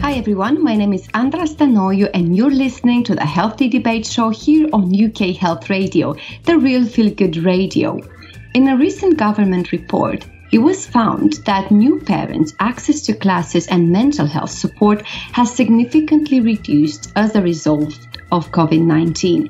Hi everyone, my name is Andra Stanoio and you're listening to the Healthy Debate Show here on UK Health Radio, the real feel-good radio. In a recent government report, it was found that new parents' access to classes and mental health support has significantly reduced as a result of COVID-19.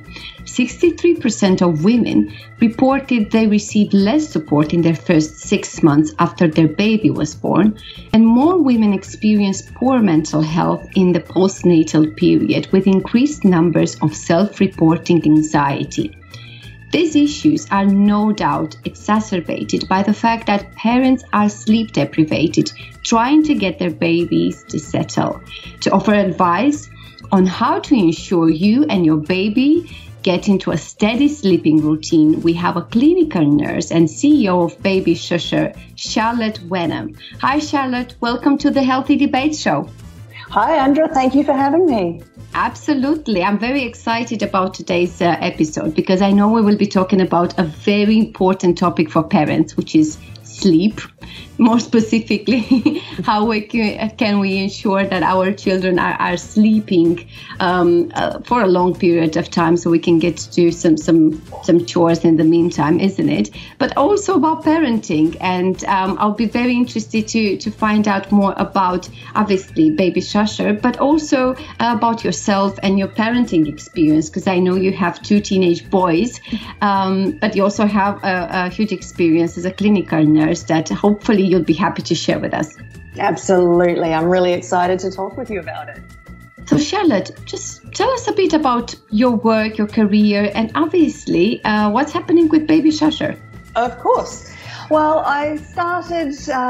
63% of women reported they received less support in their first 6 months after their baby was born, and more women experienced poor mental health in the postnatal period, with increased numbers of self-reporting anxiety. These issues are no doubt exacerbated by the fact that parents are sleep deprived, trying to get their babies to settle. To offer advice on how to ensure you and your baby get into a steady sleeping routine, we have a clinical nurse and CEO of Baby Shusher, Charlotte Wenham. Hi Charlotte, welcome to the Healthy Debate Show. Hi Andra, thank you for having me. Absolutely. I'm very excited about today's episode because I know we will be talking about a very important topic for parents, which is sleep. More specifically, how can we ensure that our children are sleeping for a long period of time so we can get to do some chores in the meantime, isn't it? But also about parenting. And I'll be very interested to find out more about, obviously, Baby Shusher, but also about yourself and your parenting experience, because I know you have 2 teenage boys, but you also have a huge experience as a clinical nurse that hopefully you'll be happy to share with us. Absolutely. I'm really excited to talk with you about it. So Charlotte, just tell us a bit about your work, your career, and obviously what's happening with Baby Shusher. Of course. Well, I started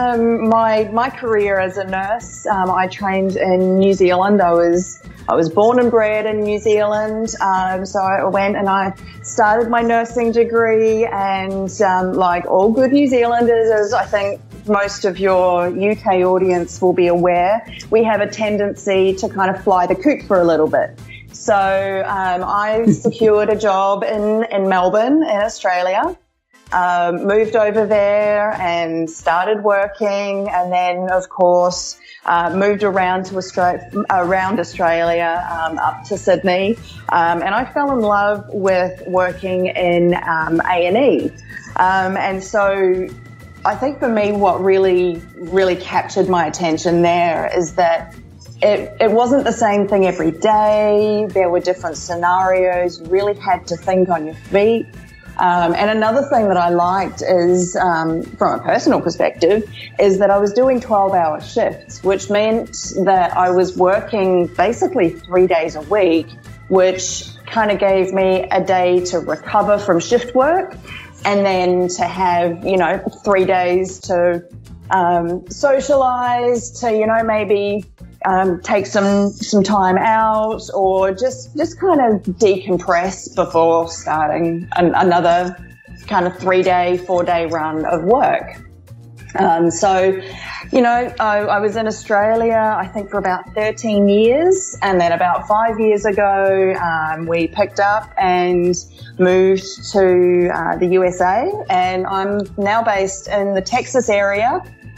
my career as a nurse. I trained in New Zealand. I was born and bred in New Zealand, so I went and I started my nursing degree, and like all good New Zealanders, as I think most of your UK audience will be aware, we have a tendency to kind of fly the coop for a little bit. So I secured a job in Melbourne in Australia, moved over there and started working, and then of course moved around to Australia, up to Sydney, and I fell in love with working in A&E, and so I think for me what really captured my attention there is that it wasn't the same thing every day. There were different scenarios. You really had to think on your feet. And another thing that I liked is, from a personal perspective, is that I was doing 12-hour shifts, which meant that I was working basically 3 days a week, which kind of gave me a day to recover from shift work and then to have, 3 days to socialize, to, maybe take some time out, or just kind of decompress before starting another kind of 3-day, 4-day run of work. So, I was in Australia, I think, for about 13 years. And then about 5 years ago, we picked up and moved to the USA. And I'm now based in the Texas area,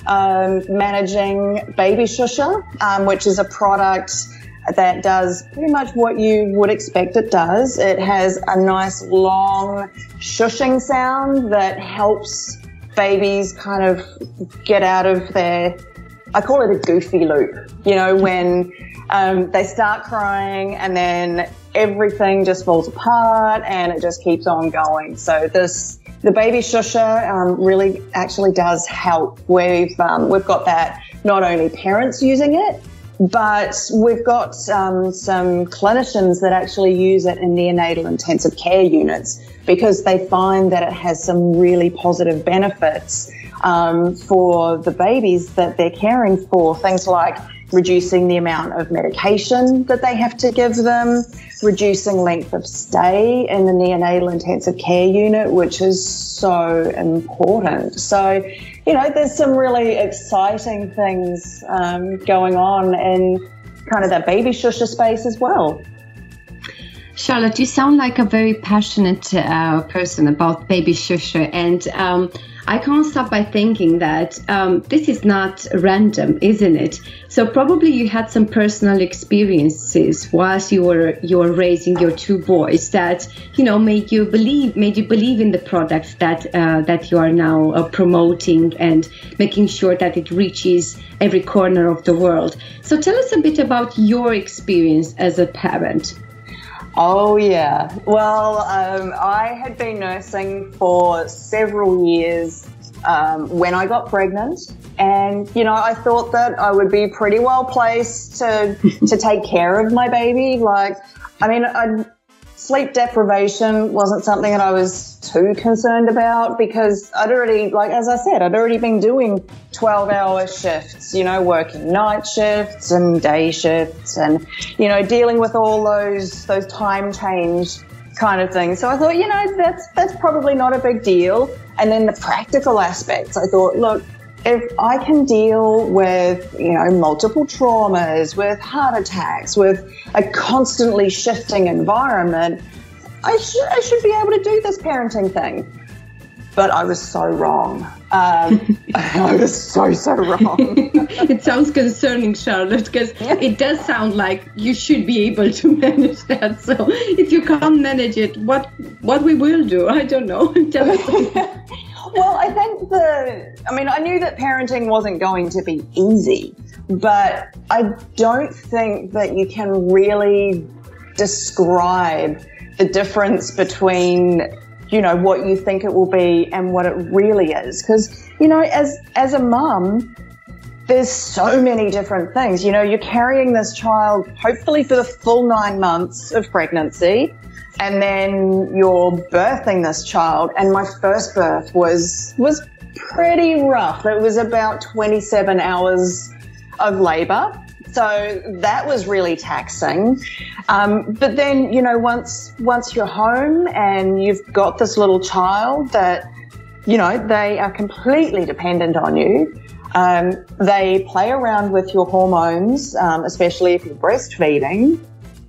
managing Baby Shusher, which is a product that does pretty much what you would expect it does. It has a nice long shushing sound that helps babies kind of get out of their, I call it a goofy loop, when they start crying and then everything just falls apart and it just keeps on going. So the Baby Shusher really actually does help. We've got that, not only parents using it, but we've got some clinicians that actually use it in neonatal intensive care units because they find that it has some really positive benefits for the babies that they're caring for. Things like reducing the amount of medication that they have to give them, reducing length of stay in the neonatal intensive care unit, which is so important. So, there's some really exciting things going on in kind of that Baby Shusher space as well. Charlotte, you sound like a very passionate person about Baby Shusha, and I can't stop by thinking that this is not random, isn't it? So probably you had some personal experiences whilst you were raising your two boys that made you believe in the product that you are now promoting and making sure that it reaches every corner of the world. So tell us a bit about your experience as a parent. Oh, yeah. Well, I had been nursing for several years when I got pregnant. And, I thought that I would be pretty well placed to take care of my baby. Sleep deprivation wasn't something that I was too concerned about because I'd already been doing 12-hour shifts, working night shifts and day shifts and, dealing with all those time change kind of things. So I thought, that's probably not a big deal. And then the practical aspects, I thought, look, if I can deal with, multiple traumas, with heart attacks, with a constantly shifting environment, I should be able to do this parenting thing. But I was so wrong. I was so wrong. It sounds concerning, Charlotte, because it does sound like you should be able to manage that. So if you can't manage it, what we will do, I don't know. Tell us. Well, I think I knew that parenting wasn't going to be easy, but I don't think that you can really describe the difference between, what you think it will be and what it really is. Because, as a mum, there's so many different things. You're carrying this child hopefully for the full 9 months of pregnancy. And then you're birthing this child. And my first birth was pretty rough. It was about 27 hours of labor. So that was really taxing. But then, once you're home and you've got this little child that, they are completely dependent on you. They play around with your hormones, especially if you're breastfeeding.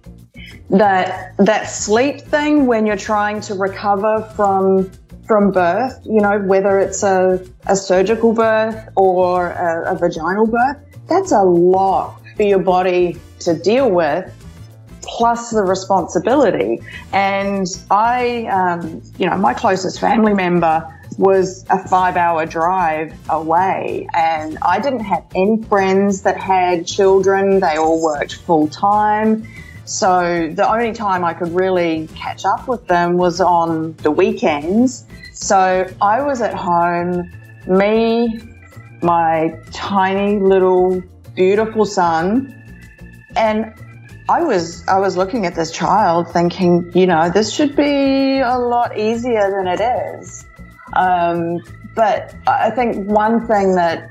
That sleep thing when you're trying to recover from birth, whether it's a surgical birth or a vaginal birth, that's a lot for your body to deal with, plus the responsibility. And my closest family member was a 5-hour drive away, and I didn't have any friends that had children. They all worked full time. So the only time I could really catch up with them was on the weekends. So I was at home, me, my tiny little beautiful son, and I was looking at this child thinking, this should be a lot easier than it is. But I think one thing that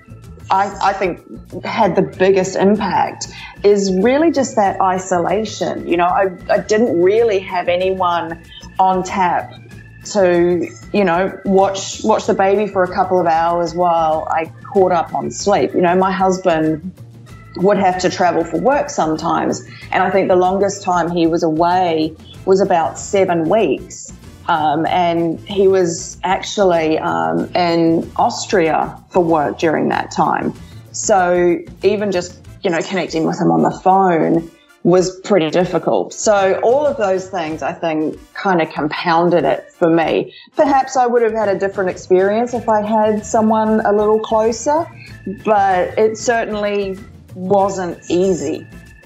I think had the biggest impact is really just that isolation. I didn't really have anyone on tap to, watch the baby for a couple of hours while I caught up on sleep. My husband would have to travel for work sometimes, and I think the longest time he was away was about 7 weeks. And he was actually in Austria for work during that time. So even just, connecting with him on the phone was pretty difficult. So all of those things, I think, kind of compounded it for me. Perhaps I would have had a different experience if I had someone a little closer, but it certainly wasn't easy.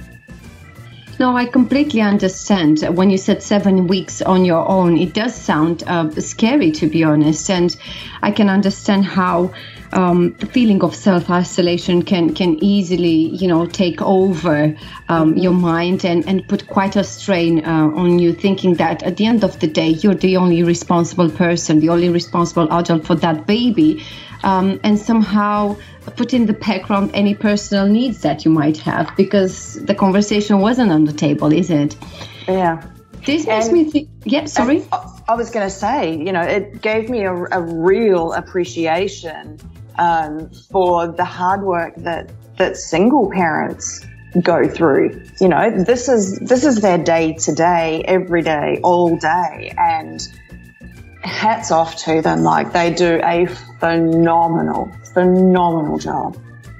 No, I completely understand. When you said 7 weeks on your own, it does sound scary, to be honest. And I can understand how the feeling of self-isolation can easily, take over your mind and put quite a strain on you, thinking that at the end of the day, you're the only responsible person, the only responsible adult for that baby. And somehow put in the background any personal needs that you might have, because the conversation wasn't on the table, is it? Yeah. This makes me think. Yeah, sorry. I was going to say, it gave me a real appreciation for the hard work that single parents go through. You know, this is their day to day, every day, all day, and hats off to them. Like, they do a phenomenal job.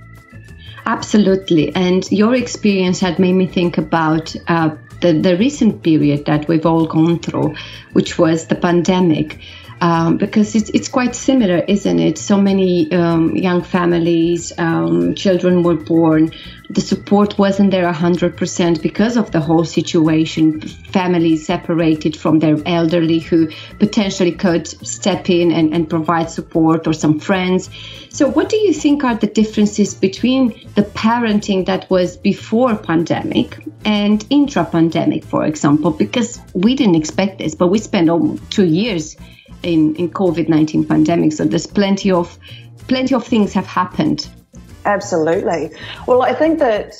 Absolutely. And your experience had made me think about the recent period that we've all gone through, which was the pandemic. Because it's quite similar, isn't it? So many young families, children were born. The support wasn't there 100% because of the whole situation. Families separated from their elderly who potentially could step in and provide support, or some friends. So what do you think are the differences between the parenting that was before pandemic and intra-pandemic, for example? Because we didn't expect this, but we spent almost 2 years in COVID-19 pandemic. So there's plenty of things have happened. Absolutely. Well, I think that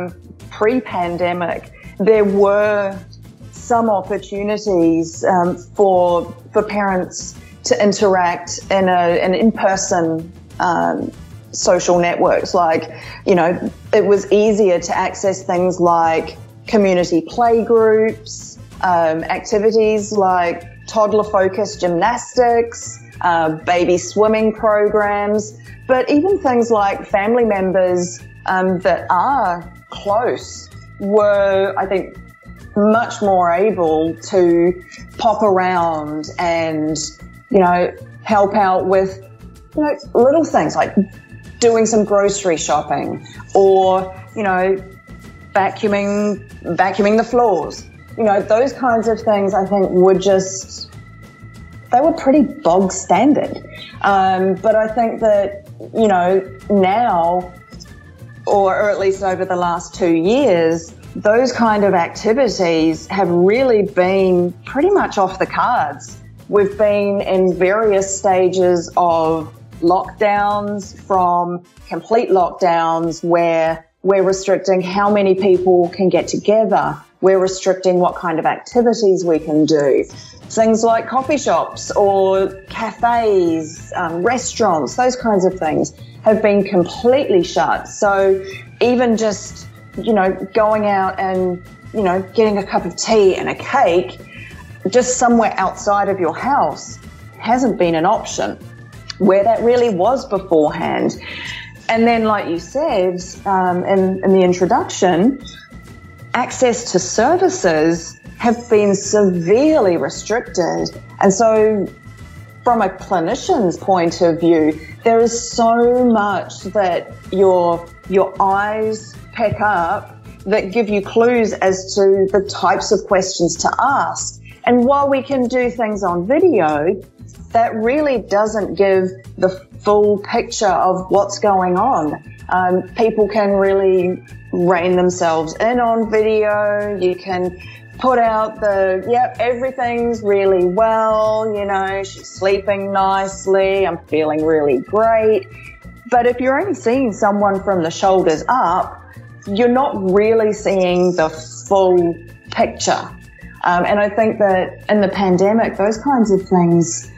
pre-pandemic, there were some opportunities for parents to interact in an in-person social networks. Like, you know, it was easier to access things like community play groups, activities like toddler-focused gymnastics, baby swimming programs, but even things like family members that are close were, I think, much more able to pop around and, you know, help out with, you know, little things like doing some grocery shopping, or, you know, vacuuming the floors. You know, those kinds of things, I think, they were pretty bog standard. But I think that, you know, now, or at least over the last 2 years, those kind of activities have really been pretty much off the cards. We've been in various stages of lockdowns, from complete lockdowns where we're restricting how many people can get together. We're restricting what kind of activities we can do. Things like coffee shops or cafes, restaurants, those kinds of things have been completely shut. So even just, you know, going out and, you know, getting a cup of tea and a cake just somewhere outside of your house hasn't been an option, where that really was beforehand. And then, like you said in the introduction, access to services have been severely restricted. And so from a clinician's point of view, there is so much that your eyes pick up that give you clues as to the types of questions to ask. And while we can do things on video, that really doesn't give the full picture of what's going on. People can really rein themselves in on video. You can put out everything's really well, you know, she's sleeping nicely, I'm feeling really great. But if you're only seeing someone from the shoulders up, you're not really seeing the full picture. And I think that in the pandemic, those kinds of things,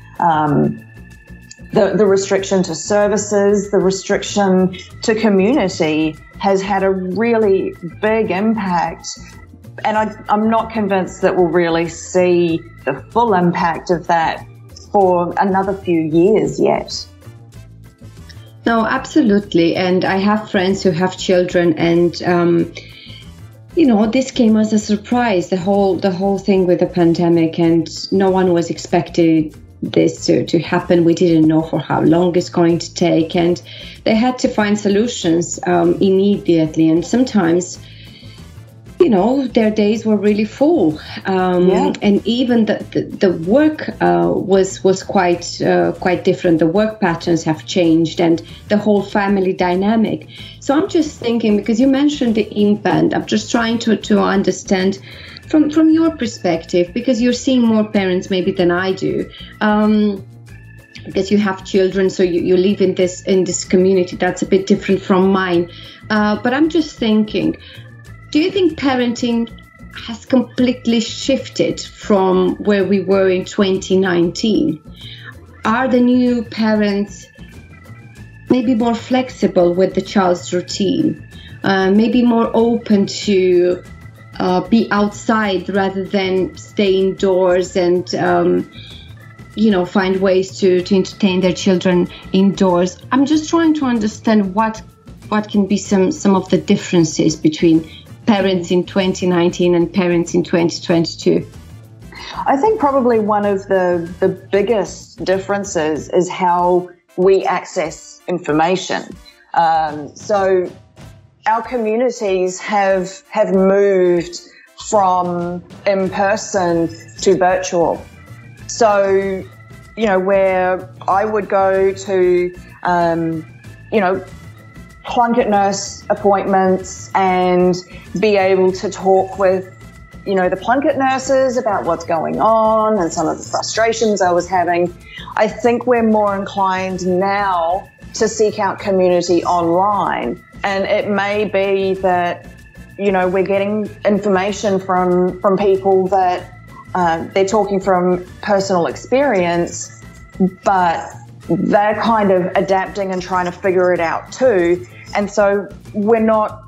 the restriction to services, the restriction to community has had a really big impact. And I'm not convinced that we'll really see the full impact of that for another few years yet. No, absolutely. And I have friends who have children, and you know, this came as a surprise, the whole thing with the pandemic, and no one was expecting this to happen. We didn't know for how long it's going to take, and they had to find solutions immediately. And sometimes, you know, their days were really full, and even the work was quite different. The work patterns have changed, and the whole family dynamic. So I'm just thinking, because you mentioned the impact, I'm just trying to understand from your perspective, because you're seeing more parents maybe than I do, because you have children, so you live in this community that's a bit different from mine. But I'm just thinking, do you think parenting has completely shifted from where we were in 2019? Are the new parents maybe more flexible with the child's routine, maybe more open to be outside rather than stay indoors and find ways to entertain their children indoors. I'm just trying to understand what can be some of the differences between parents in 2019 and parents in 2022. I think probably one of the biggest differences is how we access information. So our communities have moved from in-person to virtual. So, where I would go to, Plunket nurse appointments and be able to talk with, the Plunket nurses about what's going on and some of the frustrations I was having. I think we're more inclined now to seek out community online. And it may be that, we're getting information from people that they're talking from personal experience, but they're kind of adapting and trying to figure it out too. And so we're not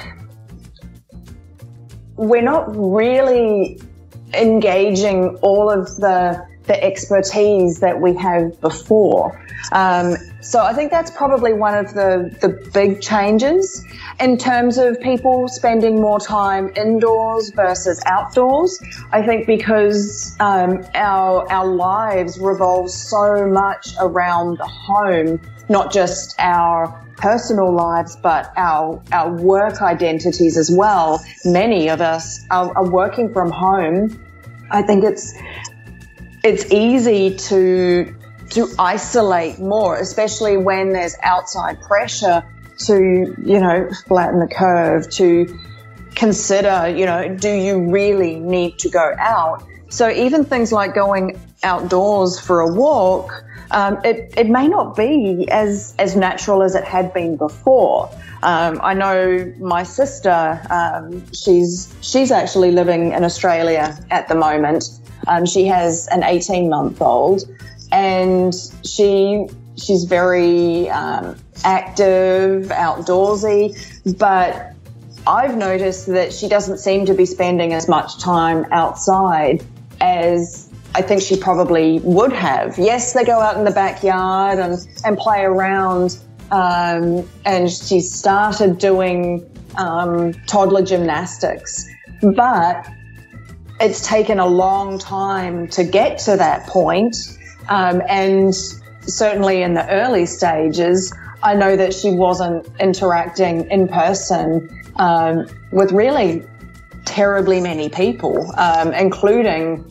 really engaging all of the expertise that we have before. So I think that's probably one of the big changes in terms of people spending more time indoors versus outdoors. I think because our lives revolve so much around the home, not just our personal lives, but our work identities as well. Many of us are working from home. I think it's easy to isolate more, especially when there's outside pressure to, flatten the curve, to consider, do you really need to go out? So even things like going outdoors for a walk, it may not be as natural as it had been before. I know my sister, she's actually living in Australia at the moment. She has an 18-month-old, and she's very active, outdoorsy, but I've noticed that she doesn't seem to be spending as much time outside as I think she probably would have. Yes, they go out in the backyard and play around, and she started doing toddler gymnastics, but it's taken a long time to get to that point. And certainly in the early stages, I know that she wasn't interacting in person with really terribly many people, including,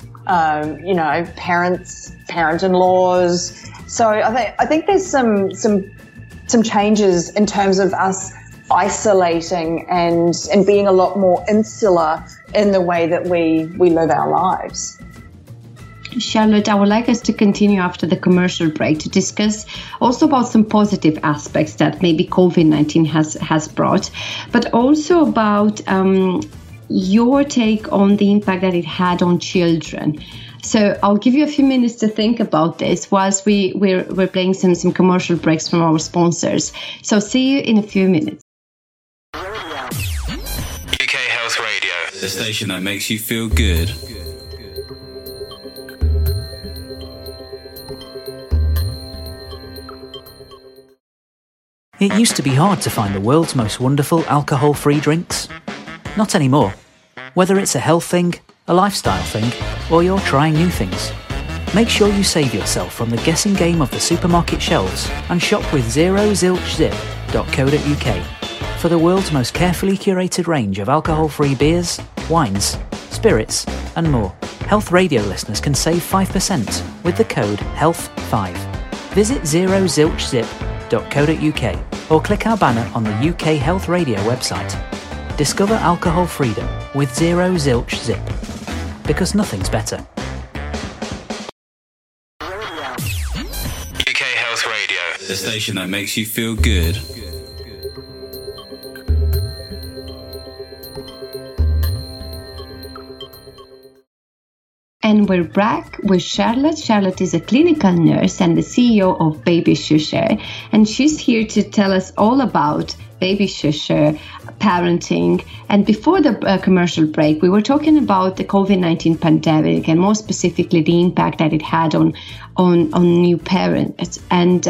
parent-in-laws. So I think there's some changes in terms of us isolating and being a lot more insular in the way that we live our lives. Charlotte, I would like us to continue after the commercial break to discuss also about some positive aspects that maybe COVID-19 has brought, but also about your take on the impact that it had on children. So I'll give you a few minutes to think about this whilst we're playing some commercial breaks from our sponsors. So see you in a few minutes. UK Health Radio, the station that makes you feel good. It used to be hard to find the world's most wonderful alcohol-free drinks. Not anymore. Whether it's a health thing, a lifestyle thing, or you're trying new things, make sure you save yourself from the guessing game of the supermarket shelves and shop with zerozilchzip.co.uk for the world's most carefully curated range of alcohol-free beers, wines, spirits, and more. Health Radio listeners can save 5% with the code HEALTH5. Visit zerozilchzip.co.uk or click our banner on the UK Health Radio website. Discover alcohol freedom with Zero Zilch Zip, because nothing's better. UK Health Radio, the station that makes you feel good. and we're back with Charlotte. Charlotte is a clinical nurse and the CEO of Baby Shusher, and she's here to tell us all about Baby Shusher, parenting. And before the commercial break, we were talking about the COVID-19 pandemic and more specifically the impact that it had on new parents. And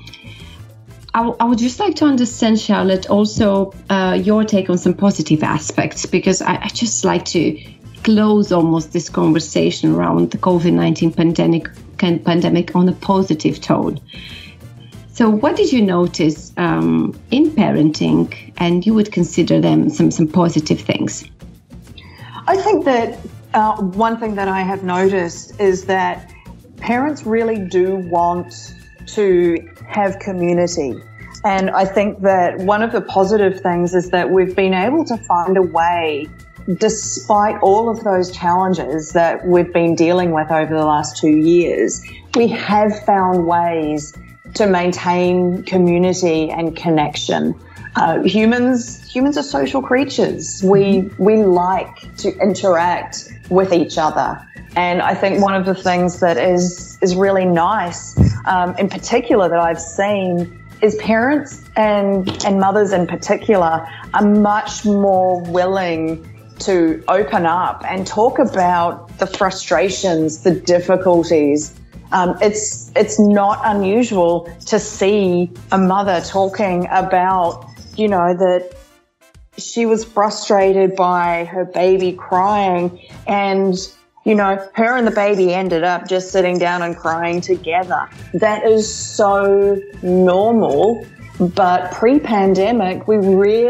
I would just like to understand, Charlotte, also your take on some positive aspects, because I just like to close almost this conversation around the COVID-19 pandemic on a positive tone. So what did you notice in parenting, and you would consider them some positive things? I think that one thing that I have noticed is that parents really do want to have community. And I think that one of the positive things is that we've been able to find a way, despite all of those challenges that we've been dealing with over the last 2 years, we have found ways to maintain community and connection. Humans are social creatures. We like to interact with each other. And I think one of the things that is really nice, in particular that I've seen, is parents and mothers in particular are much more willing to open up and talk about the frustrations, the difficulties. It's not unusual to see a mother talking about, that she was frustrated by her baby crying, and her and the baby ended up just sitting down and crying together. That is so normal. But pre-pandemic, we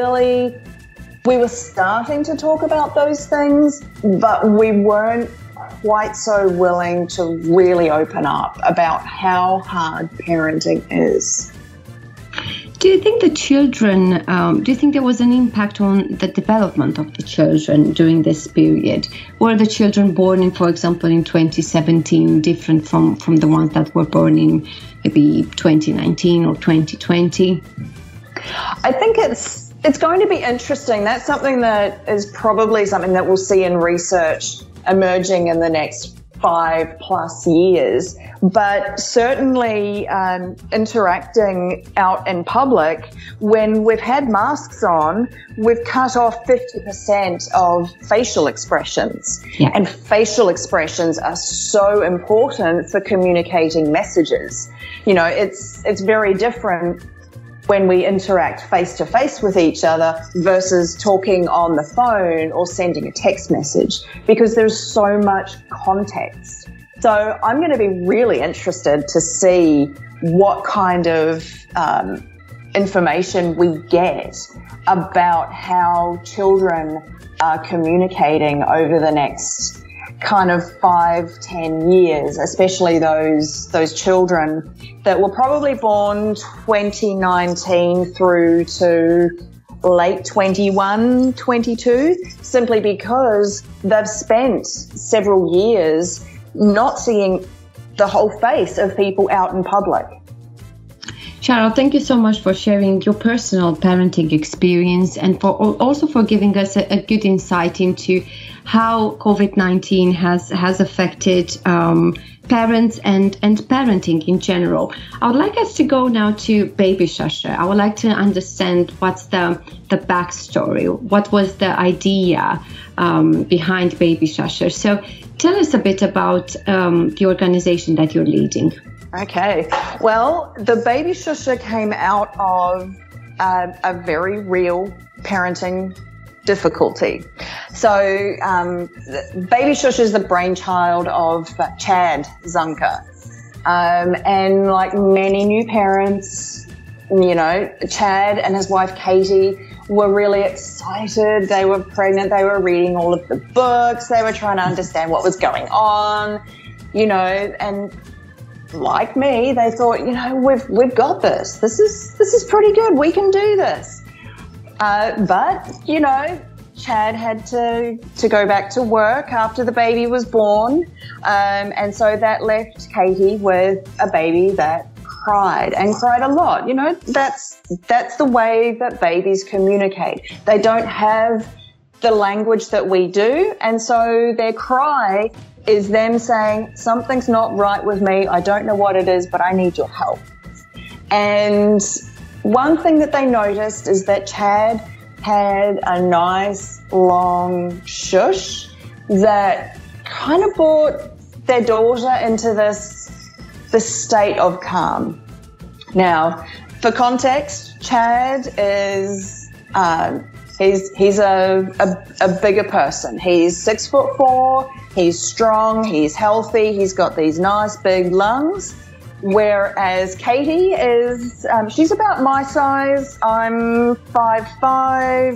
were starting to talk about those things, but we weren't quite so willing to really open up about how hard parenting is. Do you think do you think there was an impact on the development of the children during this period? Were the children born in, for example, in 2017 different from the ones that were born in maybe 2019 or 2020? I think it's going to be interesting. That's something that is probably something that we'll see in research emerging in the next 5+ years, but certainly interacting out in public, when we've had masks on, we've cut off 50% of facial expressions. Yeah. And facial expressions are so important for communicating messages. It's very different when we interact face-to-face with each other versus talking on the phone or sending a text message, because there's so much context. So I'm going to be really interested to see what kind of information we get about how children are communicating over the next kind of 5-10 years, especially those children that were probably born 2019 through to late 21, 22, simply because they've spent several years not seeing the whole face of people out in public. Charlotte, thank you so much for sharing your personal parenting experience and also for giving us a good insight into how COVID-19 has affected parents and parenting in general. I would like us to go now to Baby Shusher. I would like to understand what's the backstory. What was the idea behind Baby Shusher? So tell us a bit about the organization that you're leading. Okay. Well, the Baby Shusher came out of a very real parenting difficulty. So Baby Shusher is the brainchild of Chad Zunker. And like many new parents, Chad and his wife Katie were really excited. They were pregnant. They were reading all of the books. They were trying to understand what was going on, and like me, they thought, we've got this. This is pretty good. We can do this. But Chad had to go back to work after the baby was born. And so that left Katie with a baby that cried a lot. That's the way that babies communicate. They don't have the language that we do. And so their cry is them saying, something's not right with me. I don't know what it is, but I need your help. And one thing that they noticed is that Chad had a nice long shush that kind of brought their daughter into this state of calm. Now, for context, Chad is he's a bigger person. He's 6'4", he's strong, he's healthy, he's got these nice big lungs. Whereas Katie is, she's about my size. I'm 5'5".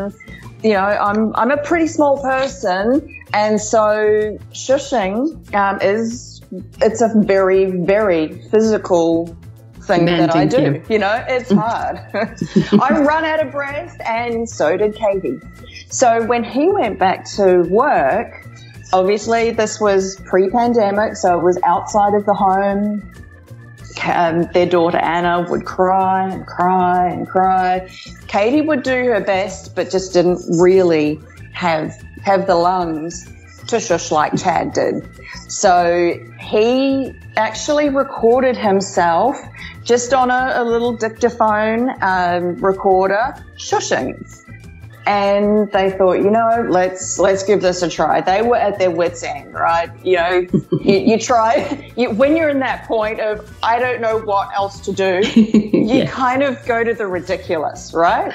I'm a pretty small person, and so shushing it's a very, very physical thing that I do. It's hard. I run out of breath, and so did Katie. So when he went back to work, obviously this was pre-pandemic, so it was outside of the home. Their daughter Anna would cry and cry and cry. Katie would do her best, but just didn't really have the lungs to shush like Chad did. So he actually recorded himself just on a little dictaphone recorder shushing. And they thought, let's give this a try. They were at their wits' end, right? You try, when you're in that point of, I don't know what else to do, you kind of go to the ridiculous, right?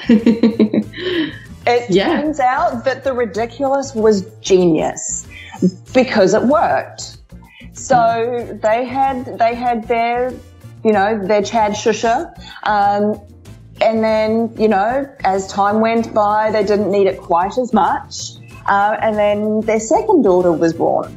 It turns out that the ridiculous was genius because it worked. So they had their, their Chad shusher. And then, as time went by, they didn't need it quite as much. And then their second daughter was born.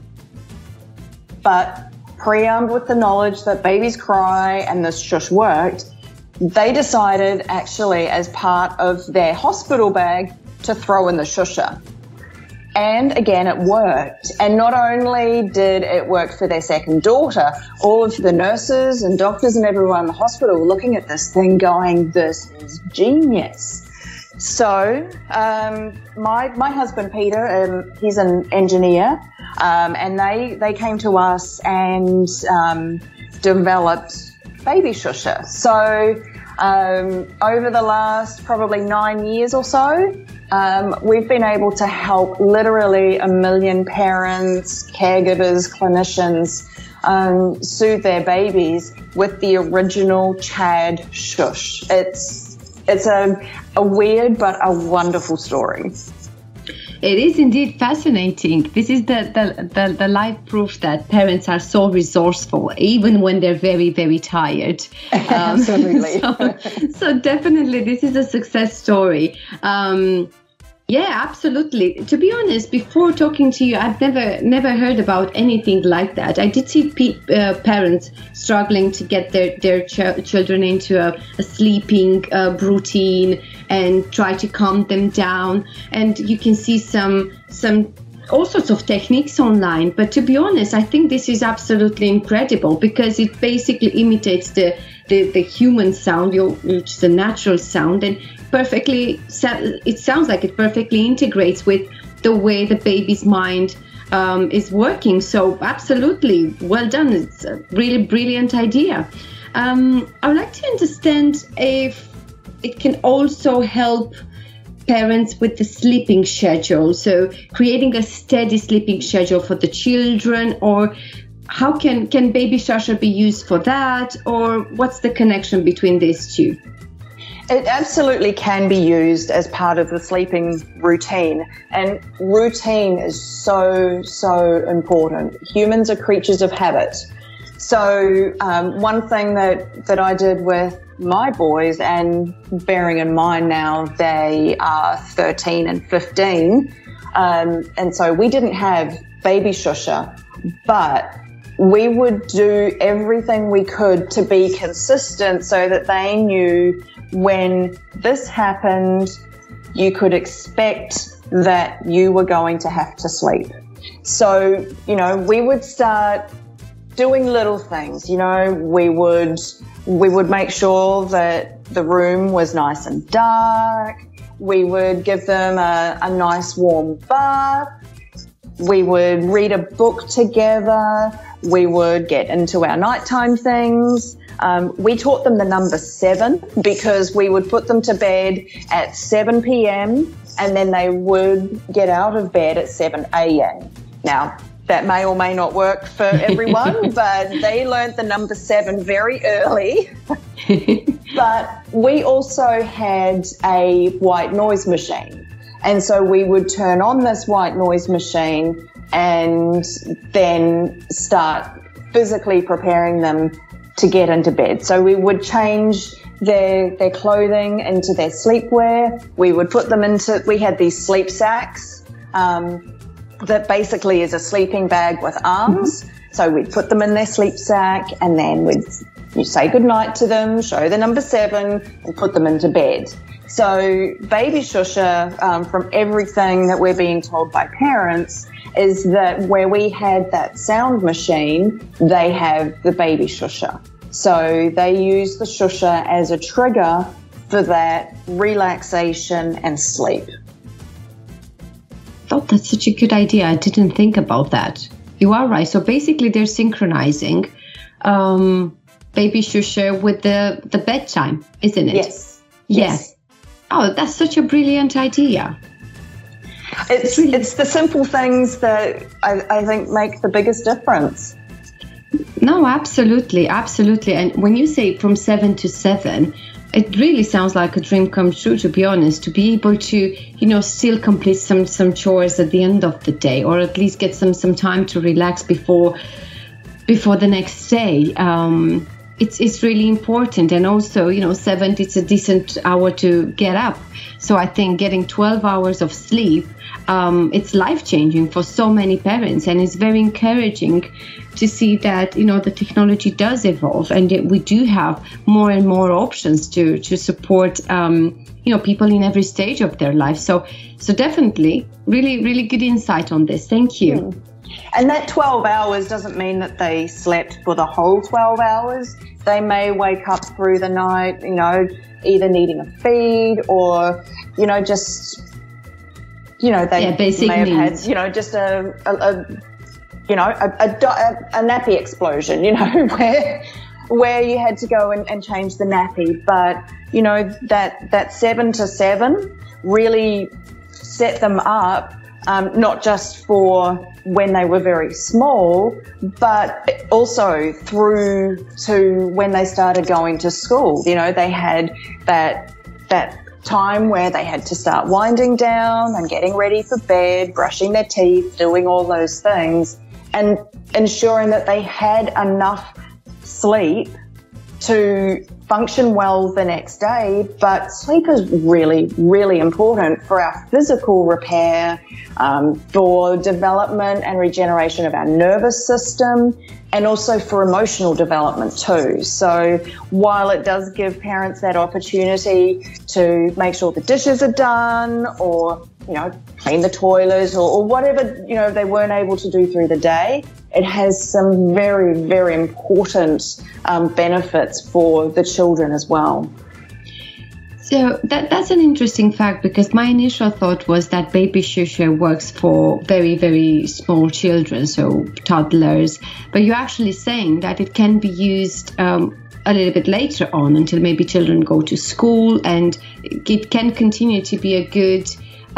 But pre-armed with the knowledge that babies cry and this shush worked, they decided actually as part of their hospital bag to throw in the shusher. And again, it worked. And not only did it work for their second daughter, all of the nurses and doctors and everyone in the hospital were looking at this thing going, this is genius. So my husband, Peter, he's an engineer, and they came to us and developed Baby Shusher. So over the last probably 9 years or so, we've been able to help literally 1 million parents, caregivers, clinicians soothe their babies with the original Chad shush. It's a weird but a wonderful story. It is indeed fascinating. This is the live proof that parents are so resourceful, even when they're very, very tired. Absolutely. So definitely, this is a success story. Yeah, absolutely. To be honest, before talking to you, I've never heard about anything like that. I did see parents struggling to get their children into a sleeping routine and try to calm them down. And you can see some all sorts of techniques online. But to be honest, I think this is absolutely incredible because it basically imitates the human sound, which is a natural sound, and it sounds like it perfectly integrates with the way the baby's mind is working. So absolutely, well done. It's a really brilliant idea. I would like to understand if it can also help parents with the sleeping schedule. So creating a steady sleeping schedule for the children, or how can Baby Shusher be used for that, or what's the connection between these two? It absolutely can be used as part of the sleeping routine, and routine is so, so important. Humans are creatures of habit. So one thing that I did with my boys, and bearing in mind now they are 13 and 15, and so we didn't have Baby Shusher, but we would do everything we could to be consistent so that they knew when this happened, you could expect that you were going to have to sleep. So, we would start doing little things. We would make sure that the room was nice and dark. We would give them a nice warm bath. We would read a book together. We would get into our nighttime things. We taught them the number 7 because we would put them to bed at 7 p.m. and then they would get out of bed at 7 a.m. Now, that may or may not work for everyone, but they learned the number 7 very early. But we also had a white noise machine. And so we would turn on this white noise machine and then start physically preparing them to get into bed. So we would change their clothing into their sleepwear. We would put them into, we had these sleep sacks that basically is a sleeping bag with arms. So we'd put them in their sleep sack and then we'd say goodnight to them, show the number 7 and put them into bed. So Baby Shusher, from everything that we're being told by parents, is that where we had that sound machine, they have the Baby Shusher. So they use the Shusher as a trigger for that relaxation and sleep. Oh, that's such a good idea. I didn't think about that. You are right. So basically they're synchronizing Baby Shusher with the bedtime, isn't it? Yes. Yes. Oh, that's such a brilliant idea. It's the simple things that I think make the biggest difference. No, absolutely, absolutely. And when you say from 7 to 7, it really sounds like a dream come true, to be honest, to be able to, still complete some chores at the end of the day, or at least get some time to relax before the next day. It's really important. And also, 7, it's a decent hour to get up. So I think getting 12 hours of sleep, it's life-changing for so many parents. And it's very encouraging to see that, the technology does evolve and that we do have more and more options to support, people in every stage of their life. So definitely, really, really good insight on this. Thank you. And that 12 hours doesn't mean that they slept for the whole 12 hours. They may wake up through the night, either needing a feed or, just, they may have had, just a nappy explosion, where you had to go and change the nappy. But, that 7 to 7 really set them up, not just for when they were very small, but also through to when they started going to school. They had that time where they had to start winding down and getting ready for bed, brushing their teeth, doing all those things, and ensuring that they had enough sleep to function well the next day. But sleep is really, really important for our physical repair, for development and regeneration of our nervous system, and also for emotional development too. So while it does give parents that opportunity to make sure the dishes are done or, clean the toilet or whatever, they weren't able to do through the day, it has some very, very important benefits for the children as well. So that's an interesting fact, because my initial thought was that Baby Shusher works for very, very small children, so toddlers. But you're actually saying that it can be used a little bit later on until maybe children go to school, and it can continue to be a good,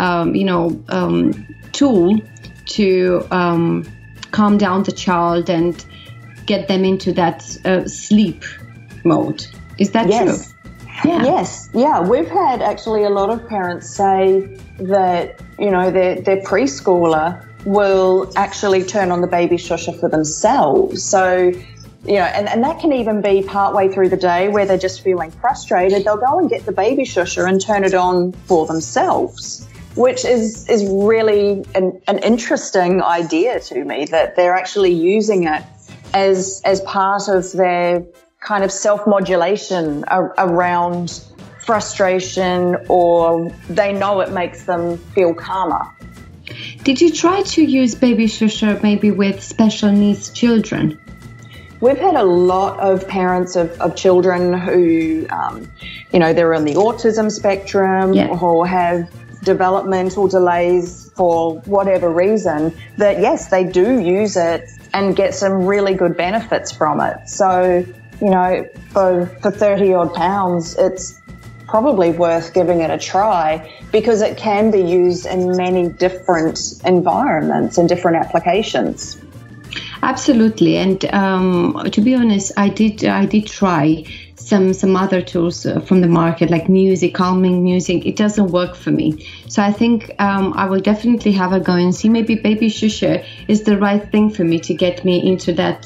tool to calm down the child and get them into that sleep mode. Is that true? Yeah. Yes. Yeah. We've had actually a lot of parents say that, their preschooler will actually turn on the Baby Shusher for themselves. So, and that can even be partway through the day where they're just feeling frustrated. They'll go and get the Baby Shusher and turn it on for themselves, which is really an interesting idea to me, that they're actually using it as part of their kind of self-modulation around frustration, or they know it makes them feel calmer. Did you try to use Baby Shusher maybe with special needs children? We've had a lot of parents of children who, they're on the autism spectrum or have developmental delays for whatever reason, that yes, they do use it and get some really good benefits from it. So, you know, for 30 odd pounds, it's probably worth giving it a try because it can be used in many different environments and different applications. Absolutely, and to be honest, I did try some other tools from the market, like music, calming music. It doesn't work for me, so I think I will definitely have a go and see. Maybe Baby Shusha is the right thing for me to get me into that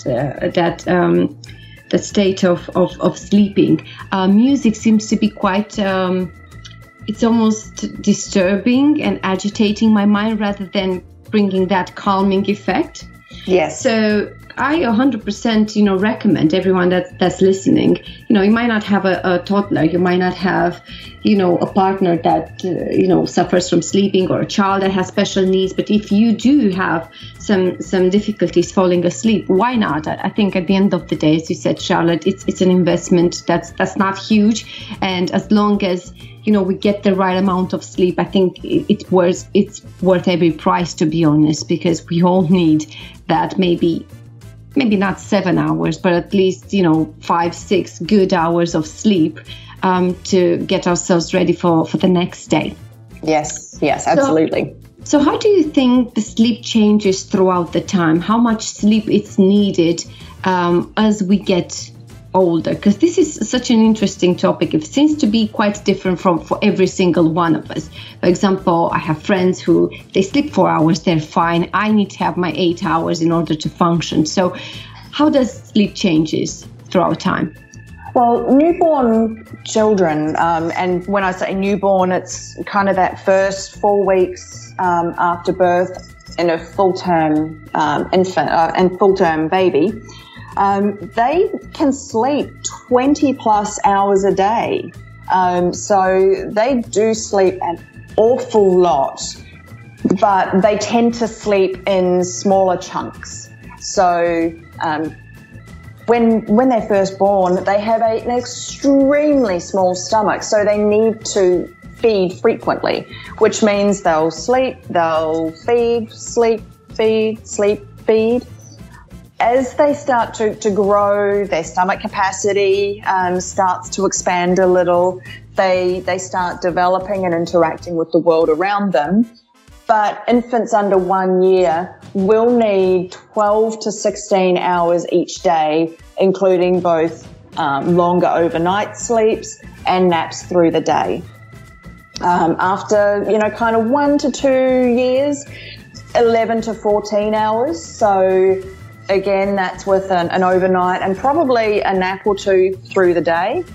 state of sleeping. Music seems to be quite. It's almost disturbing and agitating my mind rather than bringing that calming effect. Yes. So I 100%, recommend everyone that's listening. You might not have a toddler, you might not have, a partner that, suffers from sleeping, or a child that has special needs. But if you do have some difficulties falling asleep, why not? I think at the end of the day, as you said, Charlotte, it's an investment that's not huge. And as long as, we get the right amount of sleep, I think it's worth every price, to be honest, because we all need that maybe not 7 hours, but at least, 5-6 good hours of sleep to get ourselves ready for the next day. Yes, absolutely. So how do you think the sleep changes throughout the time? How much sleep is needed as we get older? Because this is such an interesting topic. It seems to be quite different for every single one of us. For example, I have friends who they sleep 4 hours, they're fine. I need to have my 8 hours in order to function. So how does sleep changes throughout time? Well, newborn children, and when I say newborn, it's kind of that first 4 weeks after birth in a full-term infant and full-term baby. They can sleep 20 plus hours a day. So they do sleep an awful lot, but they tend to sleep in smaller chunks. So when they're first born, they have an extremely small stomach, so they need to feed frequently, which means they'll sleep, they'll feed, sleep, feed, sleep, feed. As they start to grow, their stomach capacity starts to expand a little. They start developing and interacting with the world around them. But infants under 1 year will need 12 to 16 hours each day, including both longer overnight sleeps and naps through the day. After, kind of 1 to 2 years, 11 to 14 hours. So again, that's with an overnight and probably a nap or two through the day.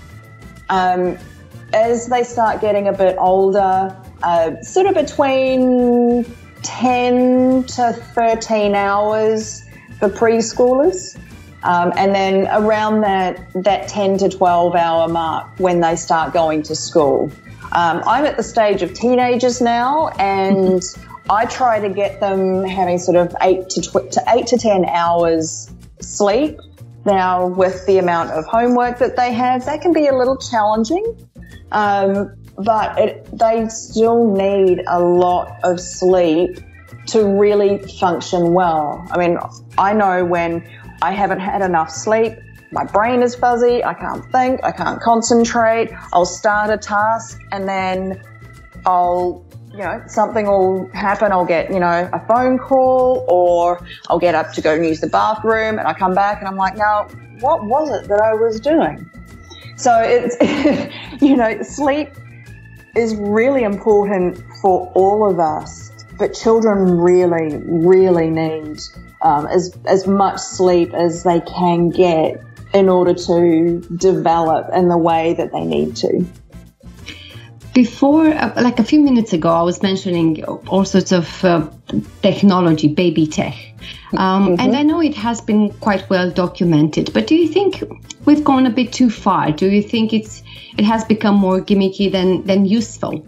As they start getting a bit older, sort of between 10 to 13 hours for preschoolers, and then around that 10 to 12 hour mark when they start going to school. I'm at the stage of teenagers now, and I try to get them having sort of 8 to 10 hours sleep. Now, with the amount of homework that they have, that can be a little challenging, but they still need a lot of sleep to really function well. I mean, I know when I haven't had enough sleep, my brain is fuzzy, I can't think, I can't concentrate, I'll start a task and then something will happen. I'll get, a phone call, or I'll get up to go and use the bathroom, and I come back and I'm like, now, what was it that I was doing? So it's, sleep is really important for all of us, but children really, really need as much sleep as they can get in order to develop in the way that they need to. Before, like a few minutes ago, I was mentioning all sorts of technology, baby tech. And I know it has been quite well documented, but do you think we've gone a bit too far? Do you think it has become more gimmicky than useful?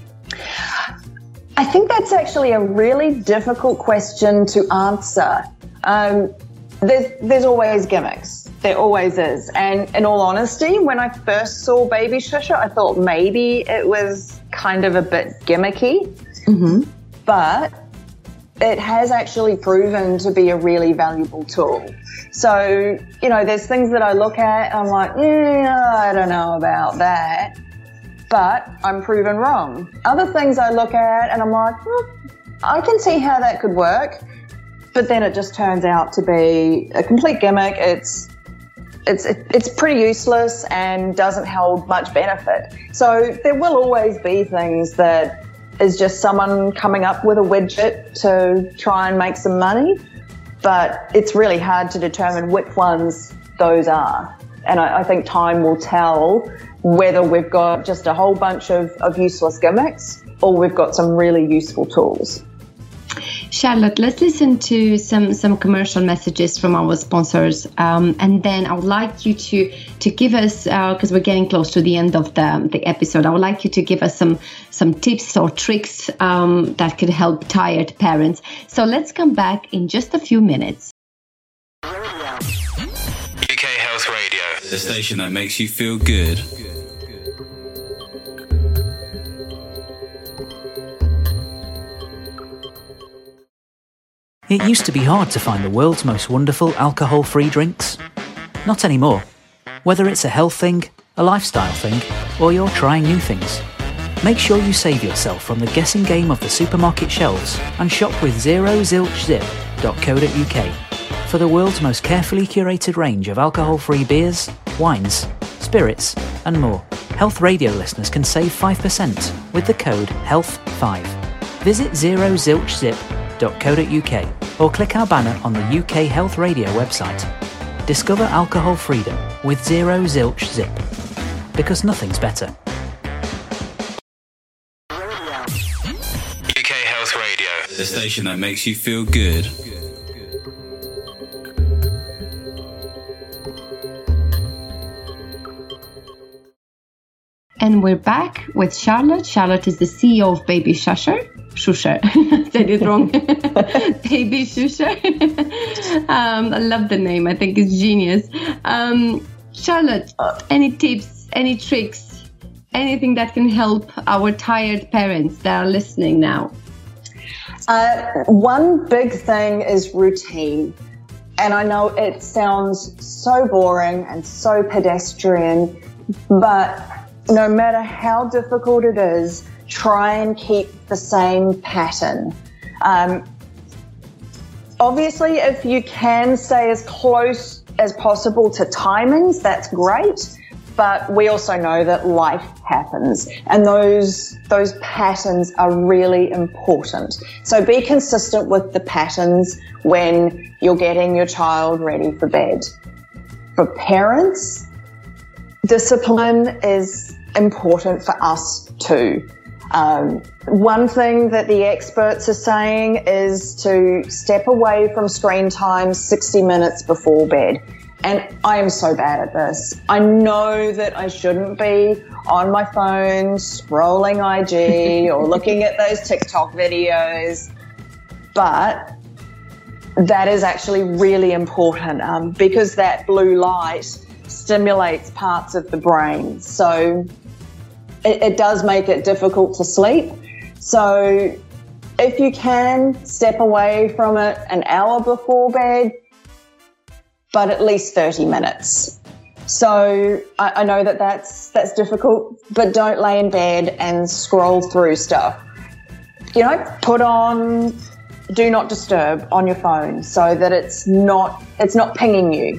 I think that's actually a really difficult question to answer. There's always gimmicks. There always is. And in all honesty, when I first saw Baby Shusha, I thought maybe it was kind of a bit gimmicky, but it has actually proven to be a really valuable tool. So, you know, there's things that I look at and I'm like, I don't know about that, but I'm proven wrong. Other things I look at and I'm like, I can see how that could work, but then it just turns out to be a complete gimmick. It's pretty useless and doesn't hold much benefit. So there will always be things that is just someone coming up with a widget to try and make some money, but it's really hard to determine which ones those are. And I think time will tell whether we've got just a whole bunch of useless gimmicks or we've got some really useful tools. Charlotte, let's listen to some commercial messages from our sponsors, and then I would like you to give us, because we're getting close to the end of the episode, I would like you to give us some tips or tricks that could help tired parents. So let's come back in just a few minutes. UK Health Radio, the station that makes you feel good. It used to be hard to find the world's most wonderful alcohol-free drinks. Not anymore. Whether it's a health thing, a lifestyle thing, or you're trying new things, make sure you save yourself from the guessing game of the supermarket shelves and shop with zerozilchzip.co.uk for the world's most carefully curated range of alcohol-free beers, wines, spirits, and more. Health Radio listeners can save 5% with the code HEALTH5. Visit zerozilchzip.co.uk or click our banner on the UK Health Radio website. Discover alcohol freedom with Zero Zilch Zip, because nothing's better. UK Health Radio, the station that makes you feel good. And we're back with Charlotte. Charlotte is the CEO of Baby Shusher. Shusher. Said it wrong. Baby Shusher. I love the name. I think it's genius. Charlotte, any tips, any tricks, anything that can help our tired parents that are listening now? One big thing is routine. And I know it sounds so boring and so pedestrian, but no matter how difficult it is, try and keep the same pattern. Obviously, if you can stay as close as possible to timings, that's great. But we also know that life happens, and those patterns are really important. So be consistent with the patterns when you're getting your child ready for bed. For parents, discipline is important for us too. One thing that the experts are saying is to step away from screen time 60 minutes before bed. And I am so bad at this. I know that I shouldn't be on my phone scrolling IG or looking at those TikTok videos, but that is actually really important because that blue light stimulates parts of the brain. So it does make it difficult to sleep. So if you can, step away from it an hour before bed, but at least 30 minutes. So I know that that's difficult, but don't lay in bed and scroll through stuff. You know, put on Do Not Disturb on your phone so that it's not pinging you,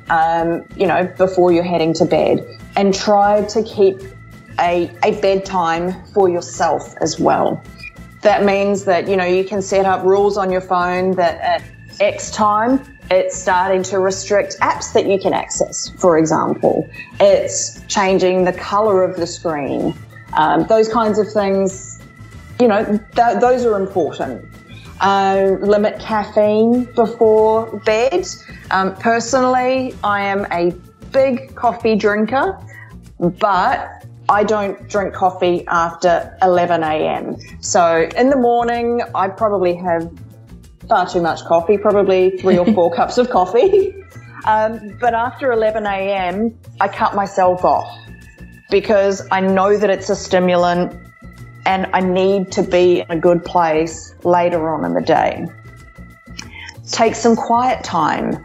before you're heading to bed. And try to keep a bedtime for yourself as well. That means that, you can set up rules on your phone that at X time, it's starting to restrict apps that you can access, for example. It's changing the color of the screen. Those kinds of things, those are important. Limit caffeine before bed. Personally, I am a big coffee drinker, but I don't drink coffee after 11 a.m. So in the morning, I probably have far too much coffee, probably 3 or 4 cups of coffee. But after 11 a.m., I cut myself off because I know that it's a stimulant. and I need to be in a good place later on in the day. Take some quiet time.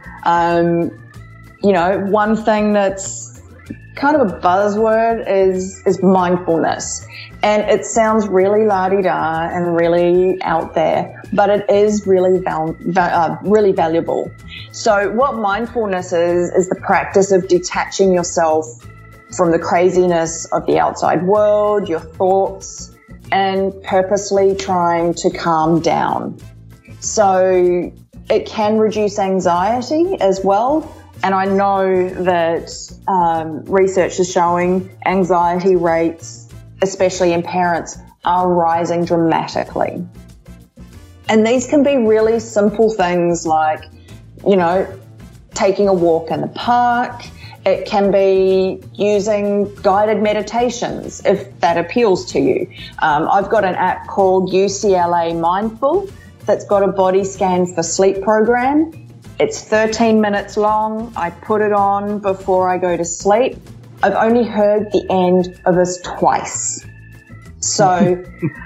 One thing that's kind of a buzzword is mindfulness. And it sounds really la-di-da and really out there, but it is really valuable. So what mindfulness is the practice of detaching yourself from the craziness of the outside world, your thoughts, and purposely trying to calm down. So it can reduce anxiety as well. And I know that research is showing anxiety rates, especially in parents, are rising dramatically. And these can be really simple things like, taking a walk in the park. It can be using guided meditations if that appeals to you. I've got an app called UCLA Mindful that's got a body scan for sleep program. It's 13 minutes long. I put it on before I go to sleep. I've only heard the end of this twice. So,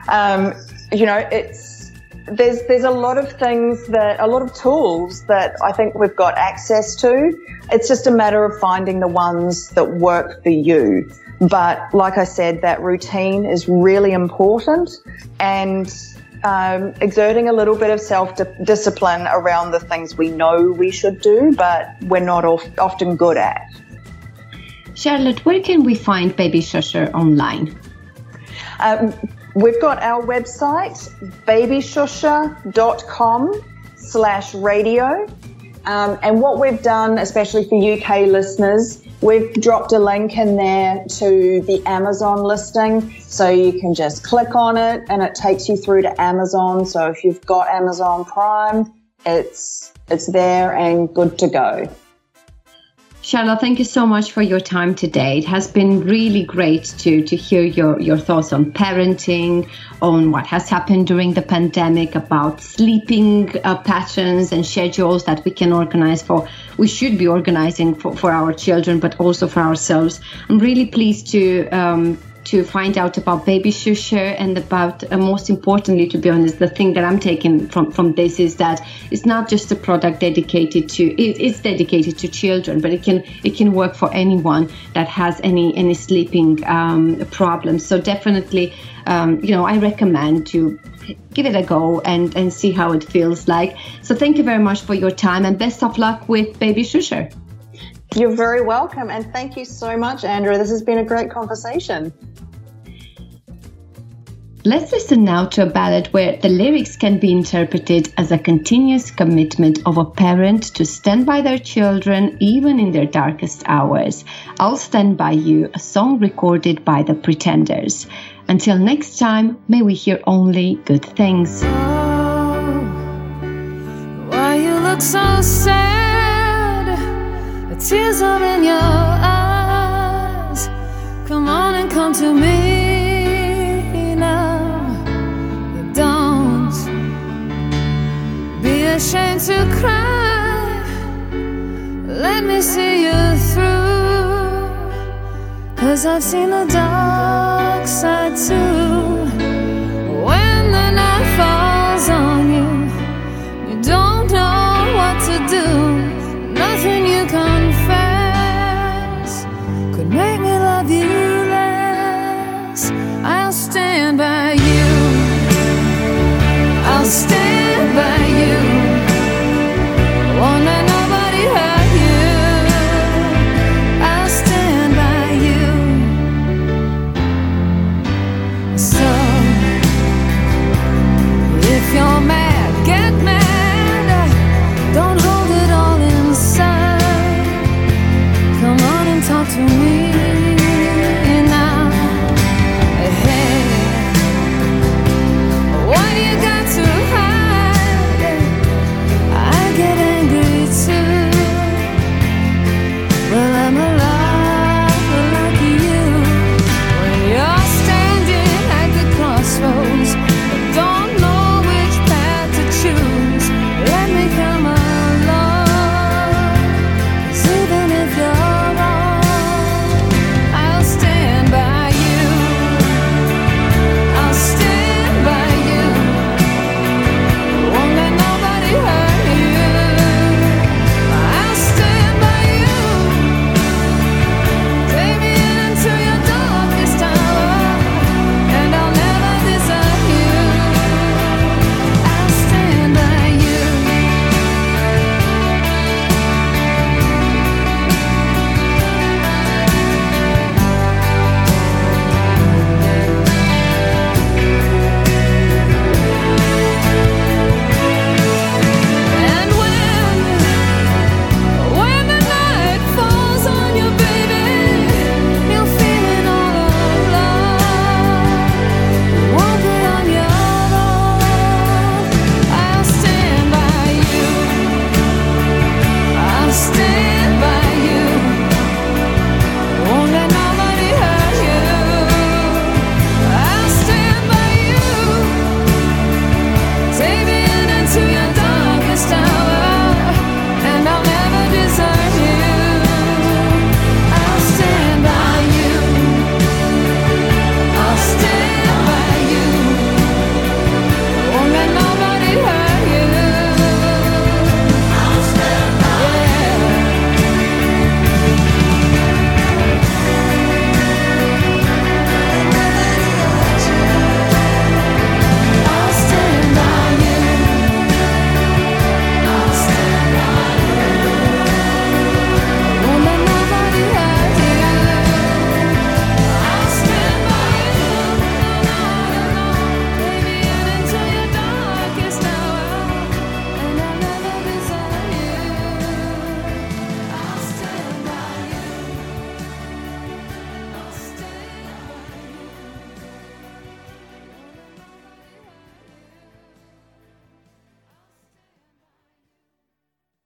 there's a lot of things a lot of tools that I think we've got access to. It's just a matter of finding the ones that work for you. But like I said, that routine is really important, and exerting a little bit of self-discipline around the things we know we should do, but we're not often good at. Charlotte, where can we find Baby Shusher online? We've got our website, babyshusher.com/radio. And what we've done, especially for UK listeners, we've dropped a link in there to the Amazon listing. So you can just click on it and it takes you through to Amazon. So if you've got Amazon Prime, it's there and good to go. Charlotte, thank you so much for your time today. It has been really great to hear your thoughts on parenting, on what has happened during the pandemic, about sleeping patterns and schedules that we can organize we should be organizing for our children, but also for ourselves. I'm really pleased to find out about Baby Shusher and about, most importantly, to be honest, the thing that I'm taking from this is that it's not just a product dedicated to children, but it can work for anyone that has any sleeping problems. So definitely, I recommend to give it a go and see how it feels like. So thank you very much for your time and best of luck with Baby Shusher. You're very welcome, and thank you so much, Andrea. This has been a great conversation. Let's listen now to a ballad where the lyrics can be interpreted as a continuous commitment of a parent to stand by their children even in their darkest hours. I'll Stand By You, a song recorded by The Pretenders. Until next time, may we hear only good things. Oh, why you look so sad? The tears are in your eyes. Come on and come to me. Ashamed to cry, let me see you through, 'cause I've seen the dark side too. When the night falls on you, you don't know what to do. Nothing you confess could make me love you less. I'll stand by you, I'll stand by you. Won't let nobody hurt you. I'll stand by you. So if you're mad